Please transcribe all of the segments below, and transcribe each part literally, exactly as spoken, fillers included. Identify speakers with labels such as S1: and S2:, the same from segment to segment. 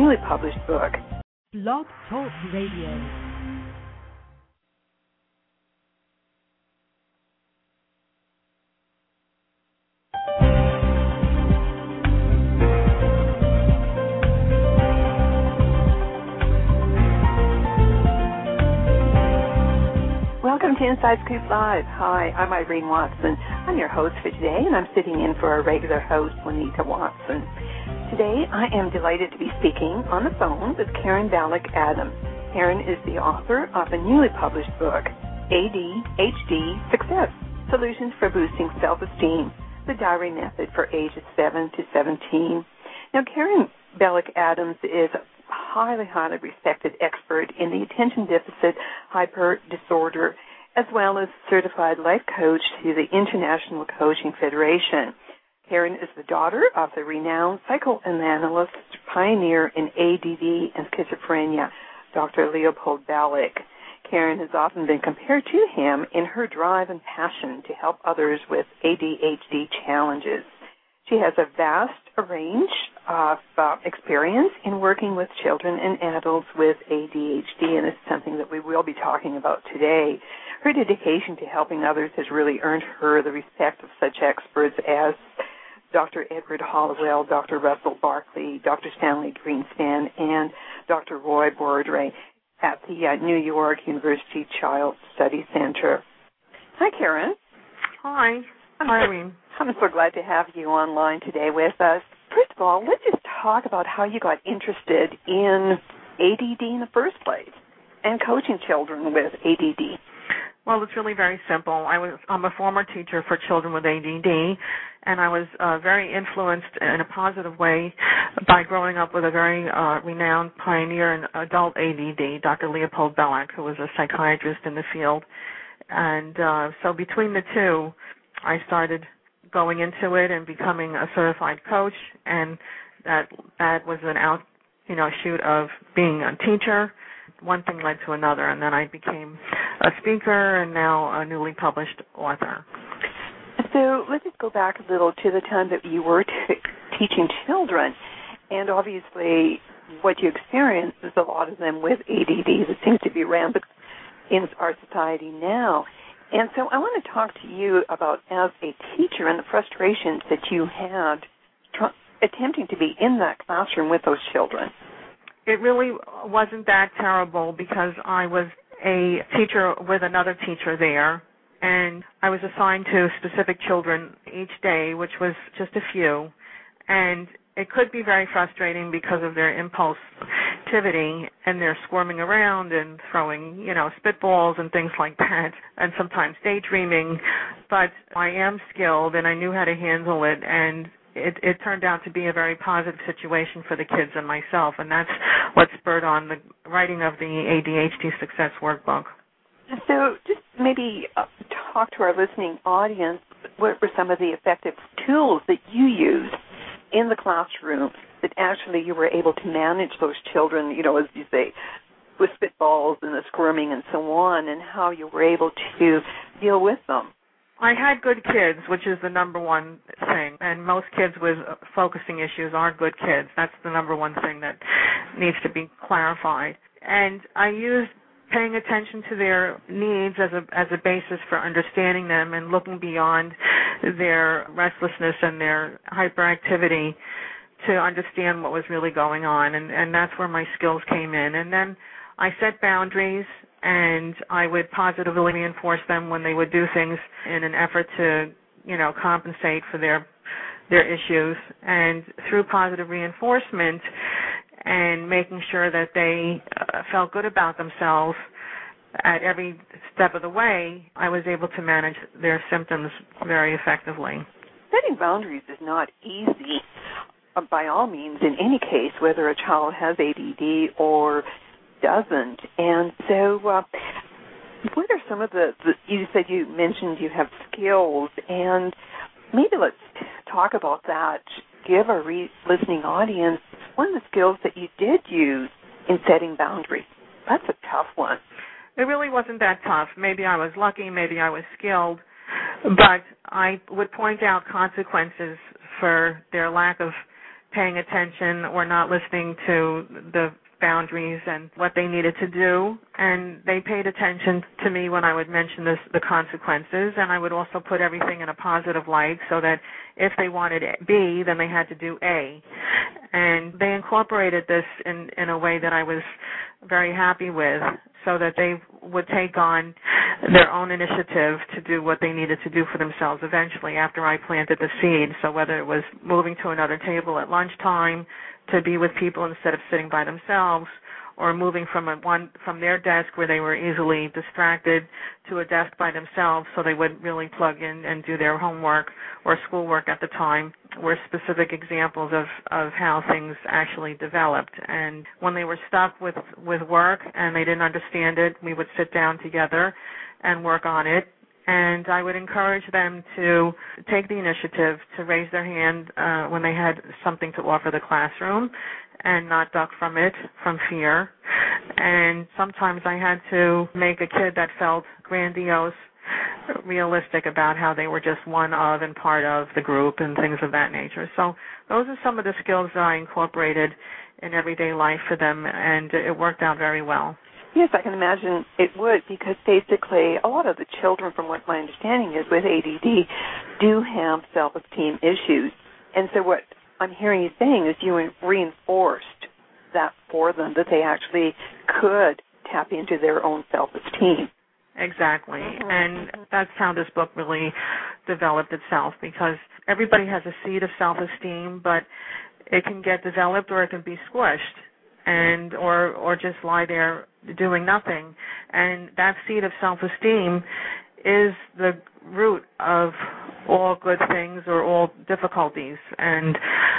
S1: newly published book.
S2: Blog Talk Radio.
S1: Welcome to Inside Scoop Live. Hi, I'm Irene Watson. I'm your host for today, and I'm sitting in for our regular host, Juanita Watson. Today, I am delighted to be speaking on the phone with Karen Balick Adams. Karen is the author of a newly published book, A D H D Success, Solutions for Boosting Self-Esteem, the Diary Method for ages seven to seventeen. Now, Karen Balick Adams is a highly, highly respected expert in the attention deficit hyper disorder, as well as certified life coach to the International Coaching Federation. Karen is the daughter of the renowned psychoanalyst pioneer in A D D and schizophrenia, Doctor Leopold Balick. Karen has often been compared to him in her drive and passion to help others with A D H D challenges. She has a vast range of uh, experience in working with children and adults with A D H D, and this is something that we will be talking about today. Her dedication to helping others has really earned her the respect of such experts as Doctor Edward Hollowell, Doctor Russell Barkley, Doctor Stanley Greenspan, and Doctor Roy Bourdre at the uh, New York University Child Study Center. Hi, Karen.
S3: Hi.
S1: I'm
S3: Hi,
S1: so,
S3: Irene.
S1: I'm so glad to have you online today with us. First of all, let's just talk about how you got interested in A D D in the first place and coaching children with A D D.
S3: Well, it's really very simple. I was I'm a former teacher for children with A D D, and I was uh, very influenced in a positive way by growing up with a very uh, renowned pioneer in adult A D D, Doctor Leopold Balick, who was a psychiatrist in the field. And uh, so between the two, I started going into it and becoming a certified coach, and that that was an out, you know, shoot of being a teacher. One thing led to another, and then I became a speaker and now a newly published author.
S1: So let's just go back a little to the time that you were t- teaching children, and obviously what you experienced is a lot of them with A D D that seems to be rampant in our society now. And so I want to talk to you about, as a teacher, and the frustrations that you had tr- attempting to be in that classroom with those children.
S3: It really wasn't that terrible because I was a teacher with another teacher there, and I was assigned to specific children each day, which was just a few. And it could be very frustrating because of their impulsivity and their squirming around and throwing, you know, spitballs and things like that, and sometimes daydreaming. But I am skilled, and I knew how to handle it, and it, it turned out to be a very positive situation for the kids and myself, and that's what spurred on the writing of the A D H D Success Workbook.
S1: So just maybe uh, talk to our listening audience, what were some of the effective tools that you used in the classroom that actually you were able to manage those children, you know, as you say, with spitballs and the squirming and so on, and how you were able to deal with them?
S3: I had good kids, which is the number one thing, and most kids with focusing issues aren't good kids. That's the number one thing that needs to be clarified. And I used paying attention to their needs as a as a basis for understanding them and looking beyond their restlessness and their hyperactivity to understand what was really going on, and, and that's where my skills came in. And then I set boundaries, and I would positively reinforce them when they would do things in an effort to, you know, compensate for their their issues. And through positive reinforcement and making sure that they uh, felt good about themselves at every step of the way, I was able to manage their symptoms very effectively.
S1: Setting boundaries is not easy, uh, by all means, in any case, whether a child has A D D or doesn't. And so uh, what are some of the, the, you said you mentioned you have skills, and maybe let's talk about that. Give our re- listening audience one of the skills that you did use in setting boundaries. That's a tough one.
S3: It really wasn't that tough. Maybe I was lucky, maybe I was skilled, but I would point out consequences for their lack of paying attention or not listening to the boundaries and what they needed to do, and they paid attention to me when I would mention this, the consequences, and I would also put everything in a positive light so that if they wanted B, then they had to do A. And they incorporated this in, in a way that I was very happy with, so that they would take on their own initiative to do what they needed to do for themselves eventually after I planted the seed. So whether it was moving to another table at lunchtime, to be with people instead of sitting by themselves, or moving from a one from their desk where they were easily distracted to a desk by themselves so they would really plug in and do their homework or schoolwork at the time, were specific examples of, of how things actually developed. And when they were stuck with, with work and they didn't understand it, we would sit down together and work on it. And I would encourage them to take the initiative to raise their hand uh, when they had something to offer the classroom and not duck from it from fear. And sometimes I had to make a kid that felt grandiose realistic about how they were just one of and part of the group and things of that nature. So those are some of the skills that I incorporated in everyday life for them, and it worked out very well.
S1: Yes, I can imagine it would, because basically a lot of the children, from what my understanding is, with A D D do have self-esteem issues. And so what I'm hearing you saying is you reinforced that for them, that they actually could tap into their own self-esteem.
S3: Exactly. And that's how this book really developed itself, because everybody has a seed of self-esteem, but it can get developed or it can be squished, and or or just lie there doing nothing. And that seed of self-esteem is the root of all good things or all difficulties. And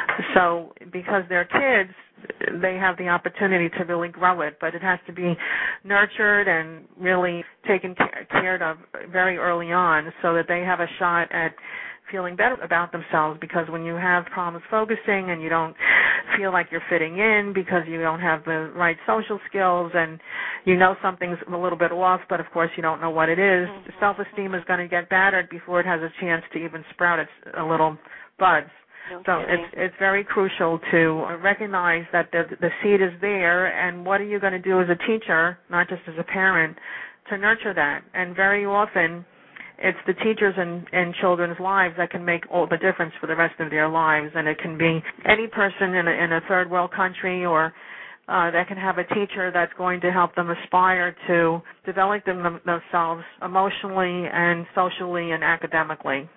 S3: so because they're kids, they have the opportunity to really grow it, but it has to be nurtured and really taken care of very early on so that they have a shot at feeling better about themselves. Because when you have problems focusing and you don't feel like you're fitting in because you don't have the right social skills and you know something's a little bit off, but of course you don't know what it is, mm-hmm. self-esteem is going to get battered before it has a chance to even sprout its a little buds.
S1: Okay.
S3: So it's it's very crucial to recognize that the the seed is there, and what are you going to do as a teacher, not just as a parent, to nurture that. And very often it's the teachers in, in children's lives that can make all the difference for the rest of their lives. And it can be any person in a, in a third world country, or uh, that can have a teacher that's going to help them aspire to develop them, themselves emotionally and socially and academically.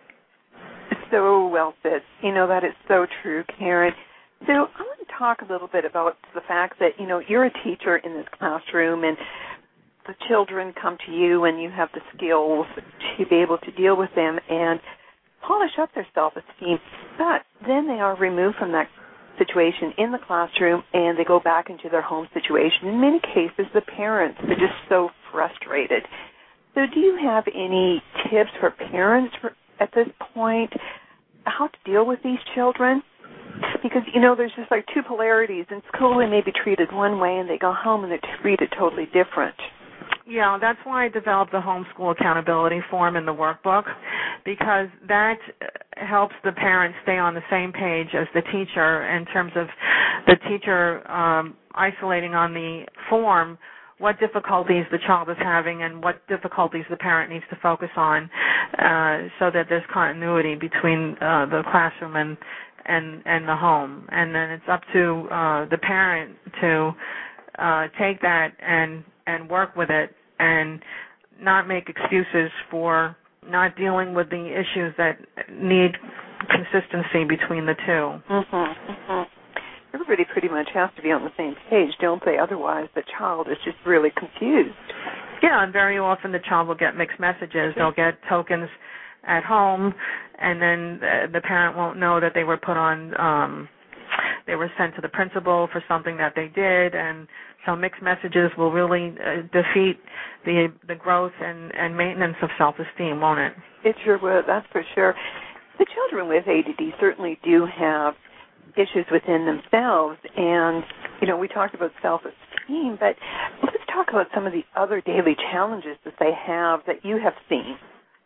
S1: So well said. You know, that is so true, Karen. So I want to talk a little bit about the fact that, you know, you're a teacher in this classroom, and the children come to you and you have the skills to be able to deal with them and polish up their self-esteem. But then they are removed from that situation in the classroom and they go back into their home situation. In many cases, the parents are just so frustrated. So do you have any tips for parents for, at this point, how to deal with these children? Because, you know, there's just like two polarities. In school, they may be treated one way, and they go home and they're treated totally different.
S3: Yeah, that's why I developed the homeschool accountability form in the workbook, because that helps the parents stay on the same page as the teacher in terms of the teacher um, isolating on the form what difficulties the child is having and what difficulties the parent needs to focus on, uh, so that there's continuity between uh, the classroom and, and and the home. And then it's up to uh, the parent to uh, take that and and work with it and not make excuses for not dealing with the issues that need consistency between the two.
S1: Mm-hmm, mm-hmm. Everybody pretty much has to be on the same page, don't they? Otherwise, the child is just really confused.
S3: Yeah, and very often the child will get mixed messages. They'll get tokens at home, and then the, the parent won't know that they were put on, um, they were sent to the principal for something that they did, and so mixed messages will really uh, defeat the the growth and, and maintenance of self-esteem, won't it?
S1: It sure will, that's for sure. The children with A D D certainly do have issues within themselves, and, you know, we talked about self-esteem, but let's talk about some of the other daily challenges that they have that you have seen.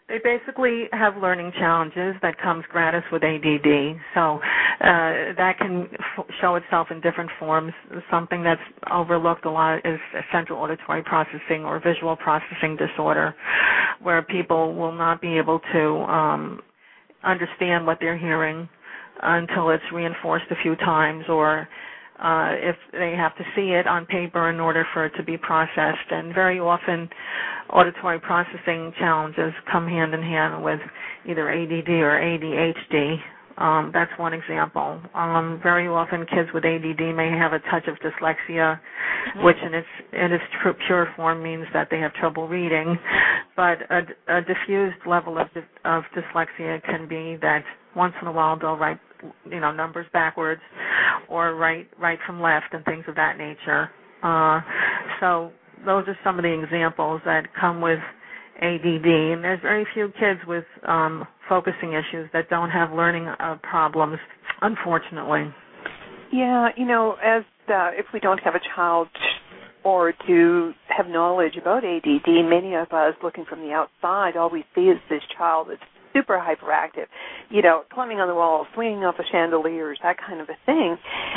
S3: They basically have learning challenges that comes gratis with A D D. So uh, that can f- show itself in different forms. Something that's overlooked a lot is central auditory processing or visual processing disorder, where people will not be able to um, understand what they're hearing until it's reinforced a few times, or uh, if they have to see it on paper in order for it to be processed. And very often auditory processing challenges come hand in hand with either A D D or A D H D. Um, that's one example. Um, very often kids with A D D may have a touch of dyslexia, which in its in its tr- pure form means that they have trouble reading. But a, a diffused level of, of dyslexia can be that once in a while they'll write, you know, numbers backwards or write right from left and things of that nature. Uh, so those are some of the examples that come with A D D, and there's very few kids with um, focusing issues that don't have learning uh, problems, unfortunately.
S1: Yeah, you know, as uh, if we don't have a child or to have knowledge about A D D, many of us looking from the outside, all we see is this child that's super hyperactive, you know, climbing on the wall, swinging off the chandeliers, that kind of a thing.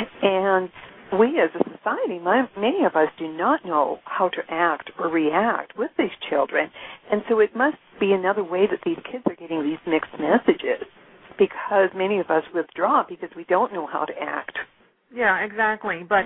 S1: And we as a society, my, many of us do not know how to act or react with these children. And so it must be another way that these kids are getting these mixed messages, because many of us withdraw because we don't know how to act.
S3: Yeah, exactly. But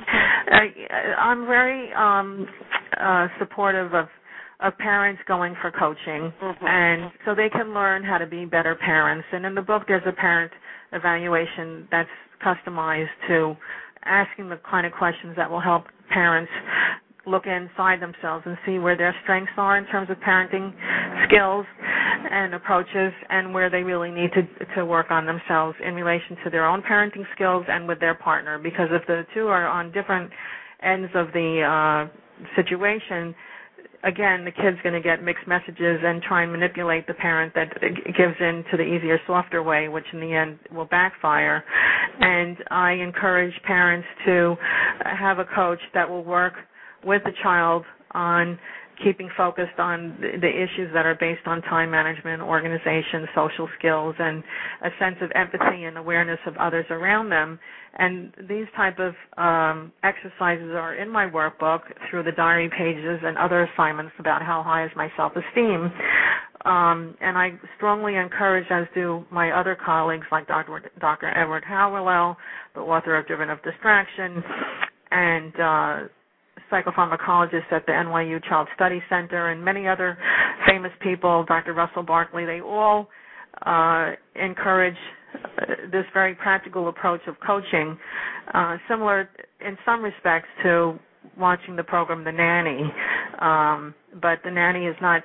S3: I, I'm very um, uh, supportive of of parents going for coaching, mm-hmm. and so they can learn how to be better parents. And in the book, there's a parent evaluation that's customized to asking the kind of questions that will help parents look inside themselves and see where their strengths are in terms of parenting skills and approaches, and where they really need to to work on themselves in relation to their own parenting skills and with their partner. Because if the two are on different ends of the uh, situation, again, the kid's going to get mixed messages and try and manipulate the parent that gives in to the easier, softer way, which in the end will backfire. And I encourage parents to have a coach that will work with the child on keeping focused on the issues that are based on time management, organization, social skills, and a sense of empathy and awareness of others around them. And these type of um, exercises are in my workbook through the diary pages and other assignments about how high is my self-esteem. Um, and I strongly encourage, as do my other colleagues like Doctor Doctor Edward Howell, the author of Driven of Distraction, and uh, psychopharmacologist at the N Y U Child Study Center, and many other famous people, Doctor Russell Barkley. They all uh, encourage this very practical approach of coaching, uh, similar in some respects to watching the program The Nanny. Um, but the nanny is not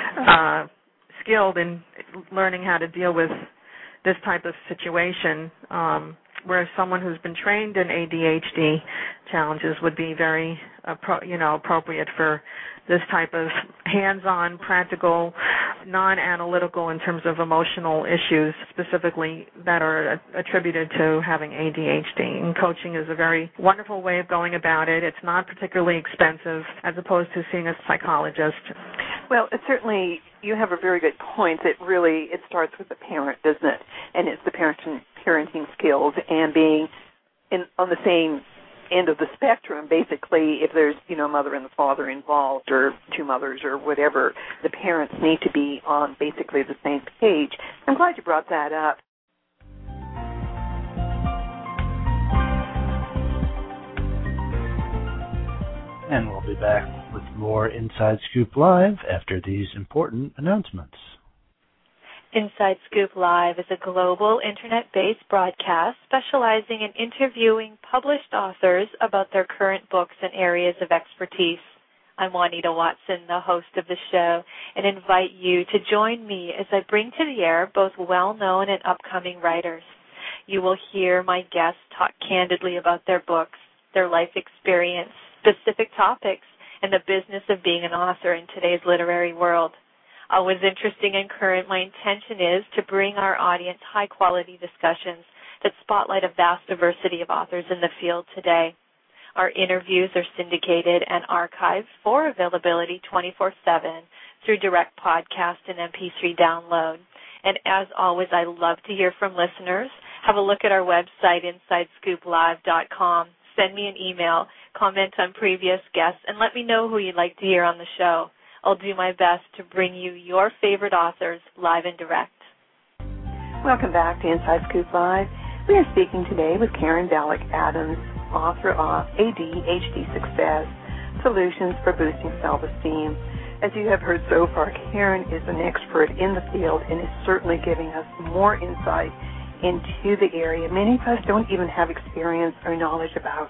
S3: uh, skilled in learning how to deal with this type of situation, um, whereas someone who's been trained in A D H D challenges would be very, uh, pro, you know, appropriate for this type of hands-on, practical, non-analytical in terms of emotional issues specifically that are attributed to having A D H D. And coaching is a very wonderful way of going about it. It's not particularly expensive as opposed to seeing a psychologist.
S1: Well, it certainly, you have a very good point. It really, it starts with the parent, doesn't it? And it's the parenting, parenting skills and being in, on the same end of the spectrum, basically. If there's, you know, a mother and the father involved, or two mothers or whatever, the parents need to be on basically the same page. I'm glad you brought that up.
S4: And we'll be back with more Inside Scoop Live after these important announcements.
S5: Inside Scoop Live is a global internet-based broadcast specializing in interviewing published authors about their current books and areas of expertise. I'm Juanita Watson, the host of the show, and invite you to join me as I bring to the air both well-known and upcoming writers. You will hear my guests talk candidly about their books, their life experience, specific topics, and the business of being an author in today's literary world. Always interesting and current, my intention is to bring our audience high-quality discussions that spotlight a vast diversity of authors in the field today. Our interviews are syndicated and archived for availability twenty-four seven through direct podcast and M P three download. And as always, I love to hear from listeners. Have a look at our website, inside scoop live dot com. Send me an email, comment on previous guests, and let me know who you'd like to hear on the show. I'll do my best to bring you your favorite authors live and direct.
S1: Welcome back to Inside Scoop Live. We are speaking today with Karen Valek Adams, author of A D H D Success, Solutions for Boosting Self-Esteem. As you have heard so far, Karen is an expert in the field and is certainly giving us more insight into the area many of us don't even have experience or knowledge about.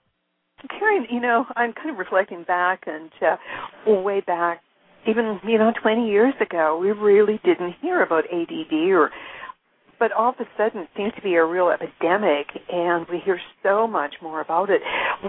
S1: Karen, you know, I'm kind of reflecting back and uh, way back, even, you know, twenty years ago, we really didn't hear about A D D, or, but all of a sudden it seems to be a real epidemic, and we hear so much more about it.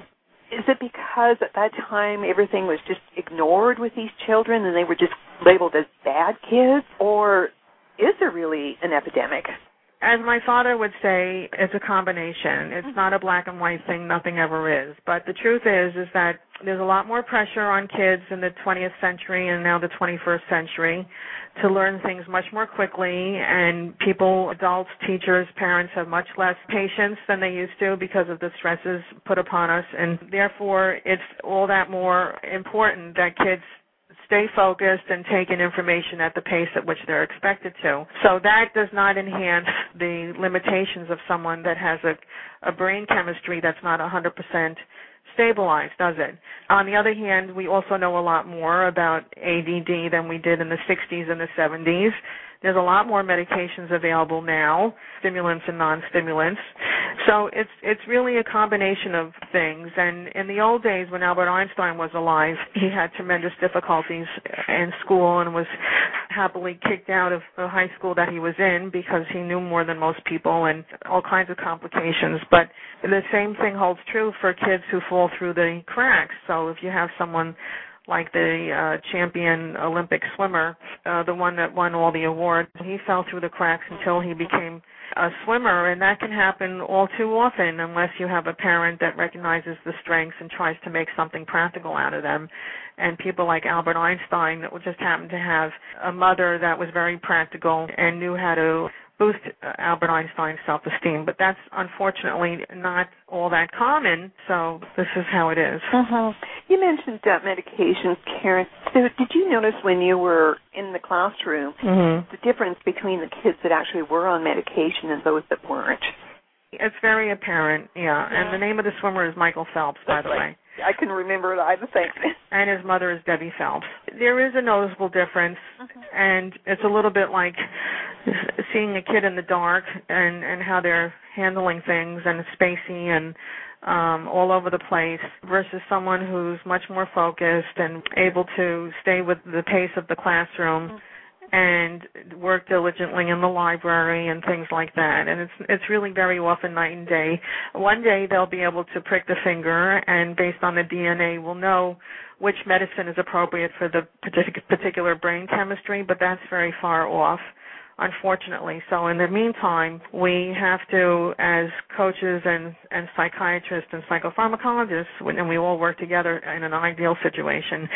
S1: Is it because at that time everything was just ignored with these children and they were just labeled as bad kids, or is there really an epidemic?
S3: As my father would say, it's a combination. It's not a black and white thing. Nothing ever is. But the truth is, is that there's a lot more pressure on kids in the twentieth century and now the twenty-first century to learn things much more quickly. And people, adults, teachers, parents have much less patience than they used to because of the stresses put upon us. And therefore, it's all that more important that kids stay focused and take in information at the pace at which they're expected to. So that does not enhance the limitations of someone that has a, a brain chemistry that's not one hundred percent stabilized, does it? On the other hand, we also know a lot more about A D D than we did in the sixties and the seventies. There's a lot more medications available now, stimulants and non-stimulants. So it's it's really a combination of things. And in the old days when Albert Einstein was alive, he had tremendous difficulties in school and was happily kicked out of the high school that he was in because he knew more than most people and all kinds of complications. But the same thing holds true for kids who fall through the cracks. So if you have someone like the uh, champion Olympic swimmer, uh, the one that won all the awards, he fell through the cracks until he became a swimmer, and that can happen all too often unless you have a parent that recognizes the strengths and tries to make something practical out of them. And people like Albert Einstein just happened to have a mother that was very practical and knew how to boost Albert Einstein's self-esteem. But that's unfortunately not all that common, so this is how it is.
S1: Mm-hmm. You mentioned uh, medications, Karen. So did you notice when you were in the classroom mm-hmm. the difference between the kids that actually were on medication and those that weren't?
S3: It's very apparent, yeah. yeah. And the name of the swimmer is Michael Phelps, by
S1: That's
S3: the
S1: right.
S3: way.
S1: I can remember it. I the same.
S3: And his mother is Debbie Phelps. There is a noticeable difference, mm-hmm. and it's a little bit like seeing a kid in the dark and, and how they're handling things and spacey and um, all over the place versus someone who's much more focused and able to stay with the pace of the classroom. Mm-hmm. and work diligently in the library and things like that. And it's it's really very often night and day. One day they'll be able to prick the finger, and based on the D N A, we'll know which medicine is appropriate for the particular brain chemistry, but that's very far off, unfortunately. So in the meantime, we have to, as coaches and, and psychiatrists and psychopharmacologists, and we all work together in an ideal situation,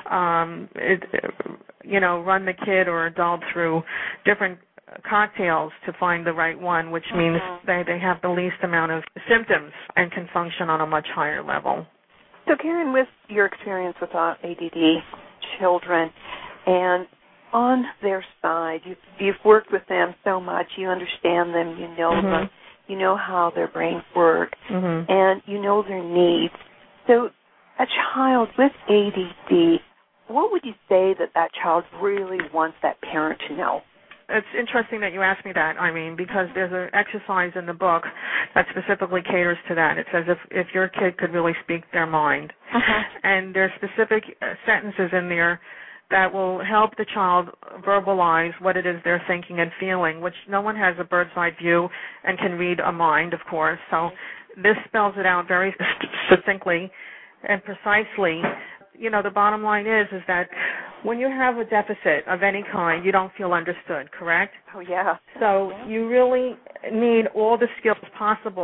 S3: um, it, you know, run the kid or adult through different cocktails to find the right one, which means mm-hmm. they, they have the least amount of symptoms and can function on a much higher level.
S1: So, Karen, with your experience with uh, A D D children and on their side, you've, you've worked with them so much, you understand them, you know mm-hmm. them, you know how their brains work, mm-hmm. and you know their needs. So a child with A D D, what would you say that that child really wants that parent to know?
S3: It's interesting that you asked me that, I mean, because there's an exercise in the book that specifically caters to that. It says if, if your kid could really speak their mind. Uh-huh. And there's specific sentences in there that will help the child verbalize what it is they're thinking and feeling, which no one has a bird's eye view and can read a mind, of course. So this spells it out very succinctly and precisely. You know, the bottom line is is that when you have a deficit of any kind, you don't feel understood, correct?
S1: Oh, yeah.
S3: So you really need all the skills possible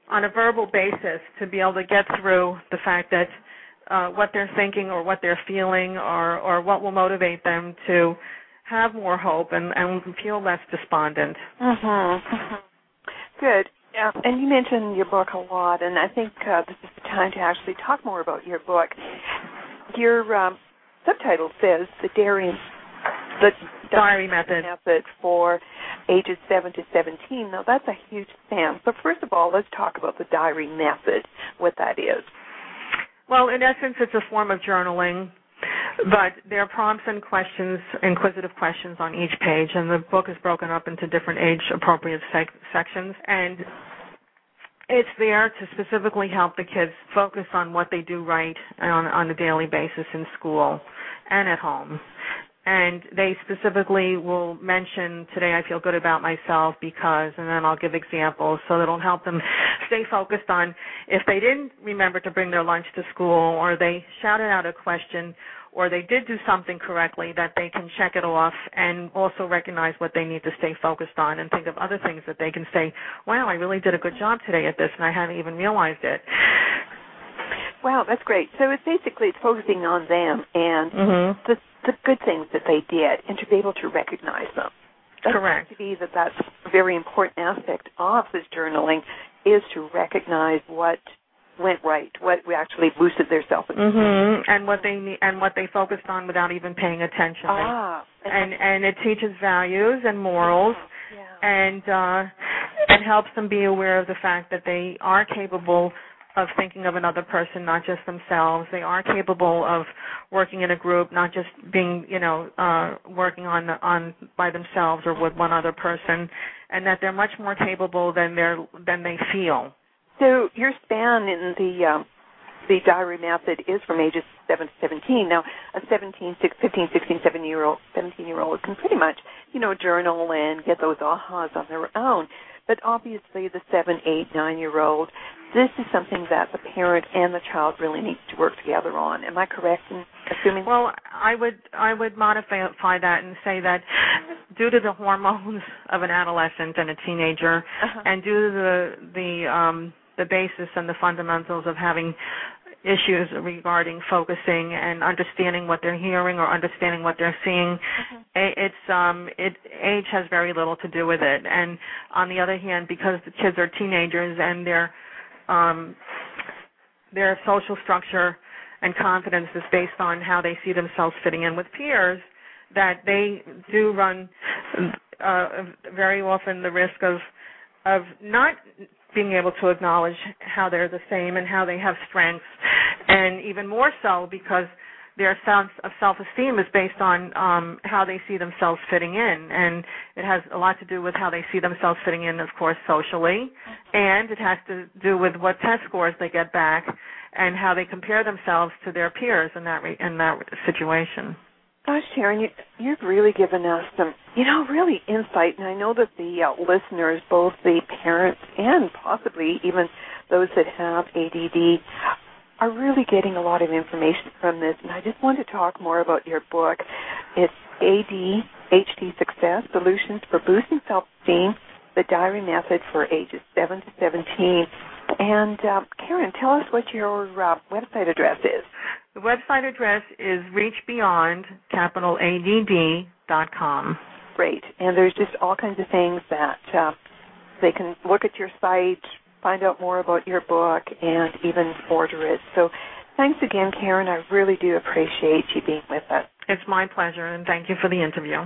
S3: on a verbal basis to be able to get through the fact that uh, what they're thinking or what they're feeling or, or what will motivate them to have more hope and, and feel less despondent.
S1: Mm-hmm. Mm-hmm. Good. Yeah. And you mentioned your book a lot, and I think uh, this is the time to actually talk more about your book. Your um, subtitle says the Diary, the
S3: Diary Method.
S1: Method for ages seven to seventeen. Now, that's a huge span. So first of all, let's talk about the Diary Method, what that is.
S3: Well, in essence, it's a form of journaling, but there are prompts and questions, inquisitive questions on each page, and the book is broken up into different age-appropriate sec- sections, and it's there to specifically help the kids focus on what they do right on, on a daily basis in school and at home. And they specifically will mention, today I feel good about myself because, and then I'll give examples so that it'll help them stay focused on if they didn't remember to bring their lunch to school or they shouted out a question or they did do something correctly, that they can check it off and also recognize what they need to stay focused on and think of other things that they can say, wow, I really did a good job today at this and I hadn't even realized it.
S1: Wow, that's great. So it's basically it's focusing on them and
S3: mm-hmm.
S1: the the good things that they did and to be able to recognize them. That
S3: Correct.
S1: To be that that's a very important aspect of this journaling is to recognize what went right, what we actually boosted their self-esteem,
S3: mm-hmm. and what they need, and what they focused on without even paying attention.
S1: Ah,
S3: and and it teaches values and morals,
S1: yeah.
S3: and uh, it helps them be aware of the fact that they are capable of thinking of another person, not just themselves. They are capable of working in a group, not just being, you know, uh, working on on by themselves or with one other person, and that they're much more capable than they're than they feel.
S1: So your span in the um, the diary method is from ages seven to seventeen. Now, a seventeen, fifteen, sixteen, seventeen-year-old, seventeen-year-old can pretty much, you know, journal and get those ahas on their own. But obviously, the seven, eight, nine-year-old, this is something that the parent and the child really need to work together on. Am I correct in assuming?
S3: Well, I would I would modify that and say that due to the hormones of an adolescent and a teenager,
S1: uh-huh.
S3: and due to the the um, the basis and the fundamentals of having issues regarding focusing and understanding what they're hearing or understanding what they're seeing,
S1: mm-hmm.
S3: it's um, it age has very little to do with it. And on the other hand, because the kids are teenagers and their um, their social structure and confidence is based on how they see themselves fitting in with peers, that they do run uh, very often the risk of of not being able to acknowledge how they're the same and how they have strengths, and even more so because their sense of self-esteem is based on um, how they see themselves fitting in, and it has a lot to do with how they see themselves fitting in, of course, socially, and it has to do with what test scores they get back and how they compare themselves to their peers in that re- in that situation.
S1: Gosh, Sharon, you, you've really given us some, you know, really insight, and I know that the uh, listeners, both the parents and possibly even those that have A D D, are really getting a lot of information from this, and I just want to talk more about your book. It's A D H D Success, Solutions for Boosting Self-Esteem, the Diary Method for ages seven to seventeen. And, uh, Karen, tell us what your uh, website address is.
S3: The website address is reach beyond, capital A D D, dot com.
S1: Great. And there's just all kinds of things that uh, they can look at your site, find out more about your book, and even order it. So thanks again, Karen. I really do appreciate you being with us.
S3: It's my pleasure, and thank you for the interview.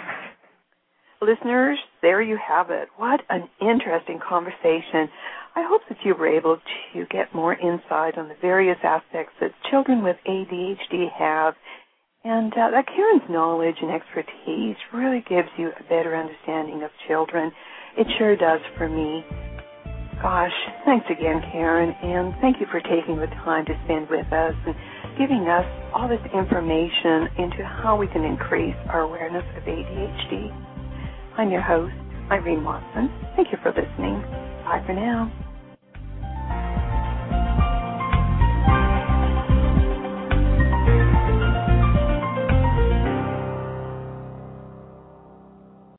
S1: Listeners, there you have it. What an interesting conversation. I hope that you were able to get more insight on the various aspects that children with A D H D have, and uh, that Karen's knowledge and expertise really gives you a better understanding of children. It sure does for me. Gosh, thanks again, Karen, and thank you for taking the time to spend with us and giving us all this information into how we can increase our awareness of A D H D. I'm your host, Irene Watson. Thank you for listening. Bye for now.